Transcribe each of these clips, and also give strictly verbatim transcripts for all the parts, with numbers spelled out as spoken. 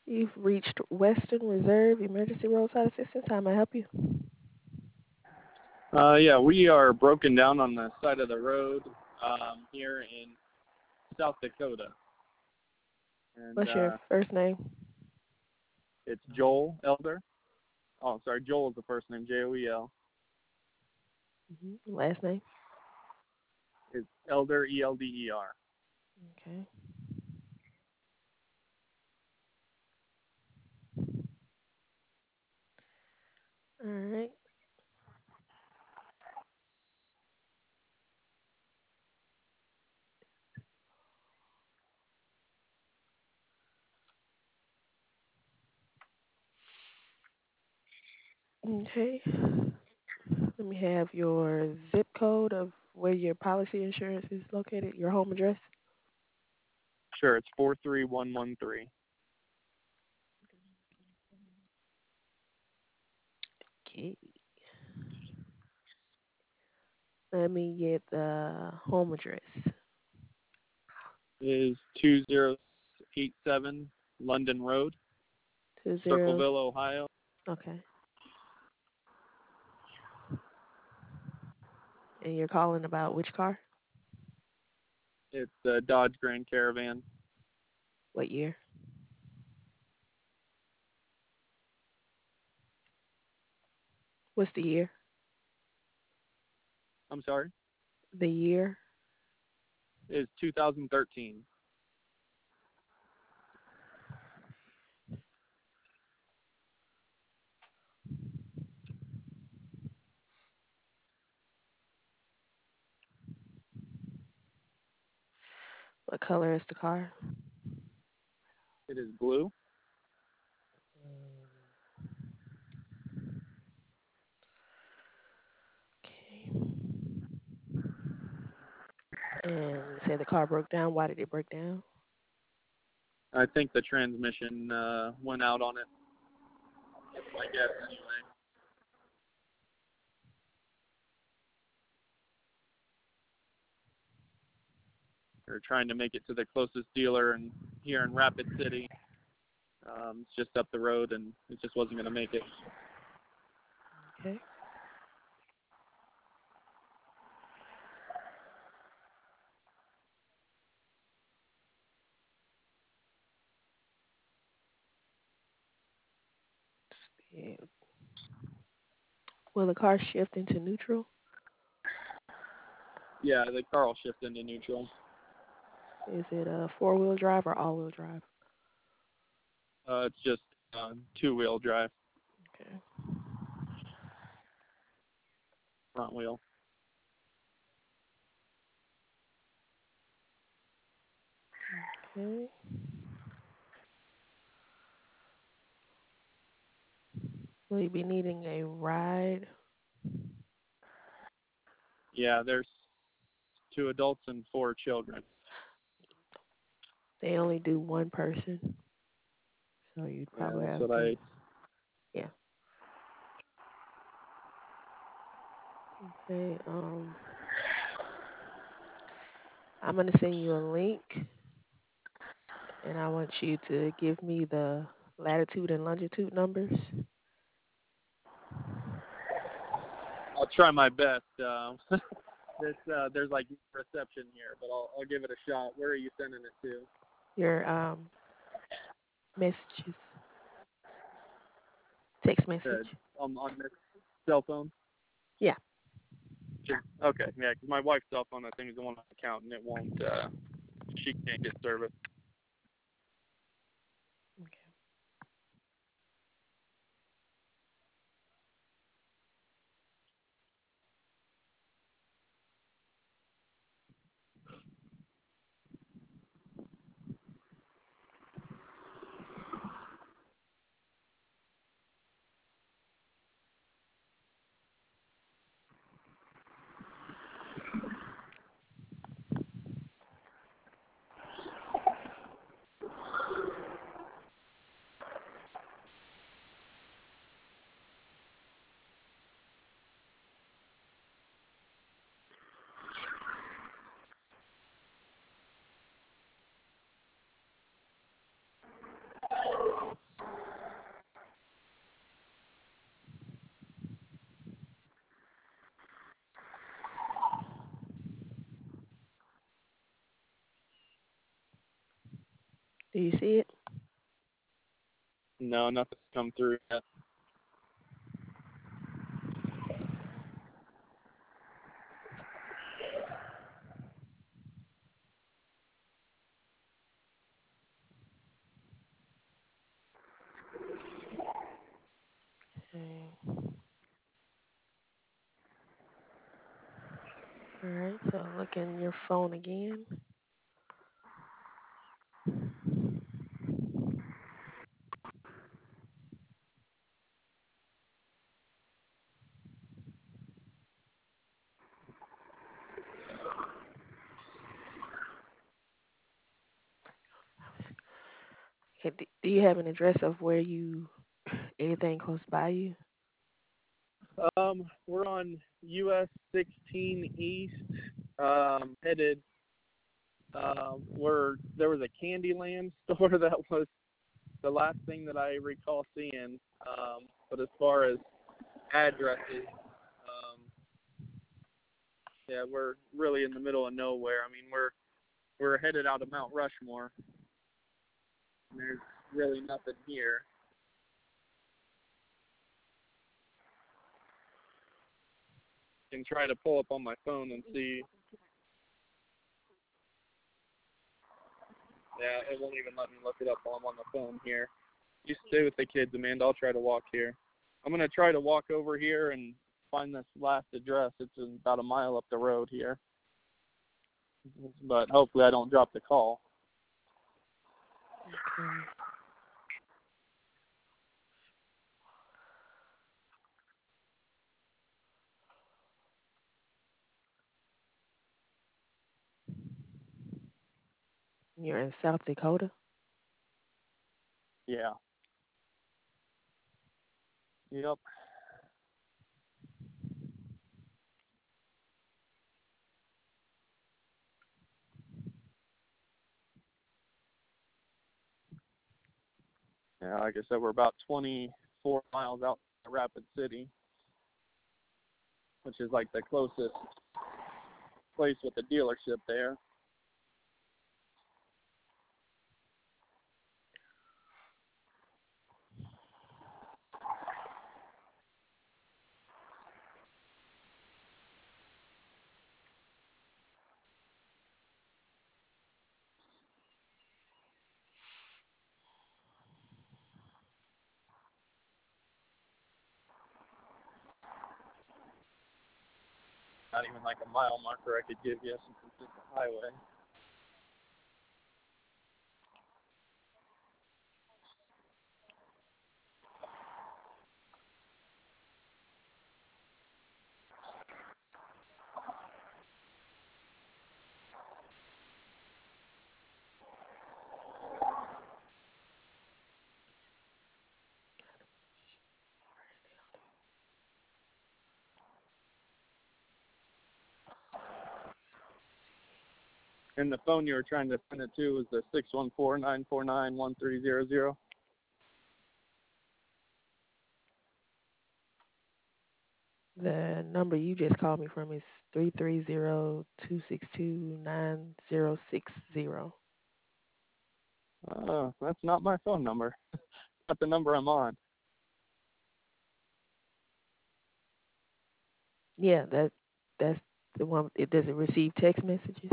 You've reached Western Reserve Emergency Roadside Assistance. How may I help you? Uh, yeah, we are broken down on the side of the road um, here in South Dakota, and What's your uh, first name? it's Joel Elder. Oh, sorry, Joel is the first name, J O E L. Hmm Last name? It's Elder, E L D E R. Okay. All right. Okay. Let me have your zip code of where your policy insurance is located, your home address. Sure, it's four three one one three. Okay. Let me get the home address. It is two zero eight seven London Road, Two zeros. Circleville, Ohio. Okay. And you're calling about which car? It's a Dodge Grand Caravan. What year? What's the year? I'm sorry, The year? it's two thousand thirteen. What color is the car? It is blue. Okay. And you say the car broke down. Why did it break down? I think the transmission uh, went out on it. That's my guess anyway. We're trying to make it to the closest dealer and here in Rapid City. Um, it's just up the road, and it just wasn't going to make it. Okay. Yeah. Will the car shift into neutral? Yeah, the car will shift into neutral. Is it a four-wheel drive or all-wheel drive? Uh, it's just uh, two-wheel drive, Okay. front wheel. Okay. Will you be needing a ride? Yeah, there's two adults and four children. They only do one person, so you'd Yeah, probably that's have what to. I. Yeah. Okay. Um, I'm gonna send you a link, and I want you to give me the latitude and longitude numbers. I'll try my best. Uh, this uh, there's like reception here, but I'll I'll give it a shot. Where are you sending it to? Your um messages, text Uh, message. on on this cell phone? Yeah. Sure. Okay, yeah, 'cause my wife's cell phone I think is the one on account, and it won't. Uh, she can't get service. Okay. Do you see it? No, nothing's come through yet. Okay. All right. So look in your phone again. Okay, d- do you have an address of where you anything close by you? Um, we're on U S sixteen East, um, headed. Um, where there was a Candyland store that was the last thing that I recall seeing. Um, but as far as addresses, um, yeah, we're really in the middle of nowhere. I mean, we're we're headed out of Mount Rushmore, and there's really nothing here. I can try to pull up on my phone and see. Yeah, it won't even let me look it up while I'm on the phone here. You stay with the kids, Amanda. I'll try to walk here. I'm going to try to walk over here and find this last address. It's about a mile up the road here. But hopefully I don't drop the call. Okay. You're in South Dakota. Yeah. Yep. Yeah, like I said, we're about twenty-four miles out of Rapid City, which is like the closest place with a dealership there. Not even like a mile marker I could give you since it's just a highway. And the phone you were trying to send it to was the six one four, nine four nine, one three zero zero. The number you just called me from is three three zero two six two nine zero six zero. Uh, that's not my phone number. Not the number I'm on. Yeah, that that's the one. It does it receive text messages?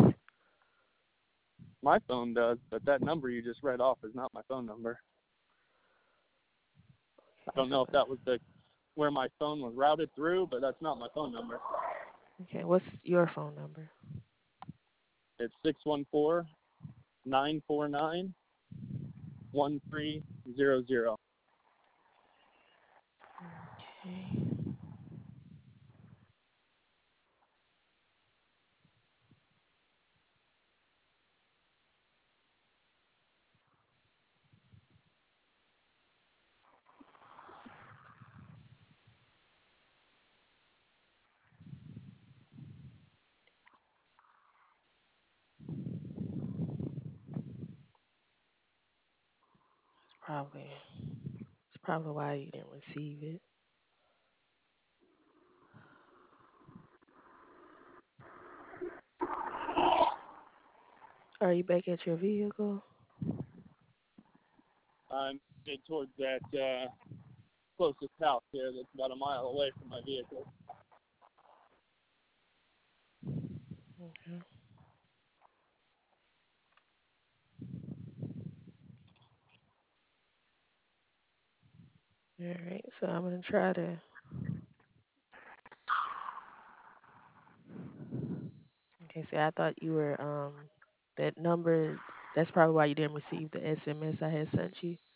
My phone does, but that number you just read off is not my phone number. I Okay, don't so know if that was the where my phone was routed through, but that's not my phone number. okay, what's your phone number? It's six one four, nine four nine, one three zero zero. Okay. It's probably it's probably why you didn't receive it. Are you back at your vehicle? I'm headed towards that uh, closest house here that's about a mile away from my vehicle. Okay. All right. So I'm gonna try to. Okay. See, I thought you were um that number. That's probably why you didn't receive the S M S I had sent you.